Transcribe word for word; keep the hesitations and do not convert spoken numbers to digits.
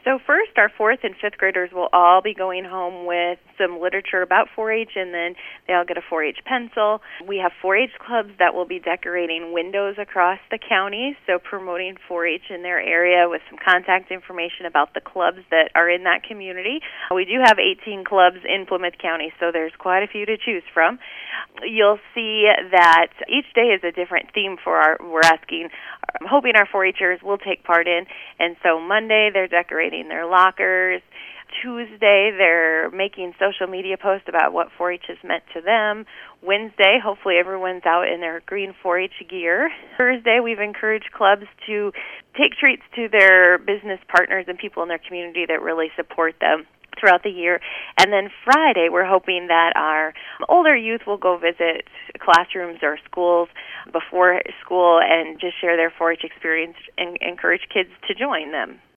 So first, our fourth and fifth graders will all be going home with some literature about four H, and then they'll get a four H pencil. We have four H clubs that will be decorating windows across the county, so promoting four H in their area with some contact information about the clubs that are in that community. We do have eighteen clubs in Plymouth County, so there's quite a few to choose from. You'll see that each day is a different theme for our, we're asking, I'm hoping our four Hers will take part in, and so Monday they're decorating their lockers. Tuesday, they're making social media posts about what four H has meant to them. Wednesday, hopefully everyone's out in their green four H gear. Thursday, we've encouraged clubs to take treats to their business partners and people in their community that really support them throughout the year. And then Friday, we're hoping that our older youth will go visit classrooms or schools before school and just share their four H experience and encourage kids to join them.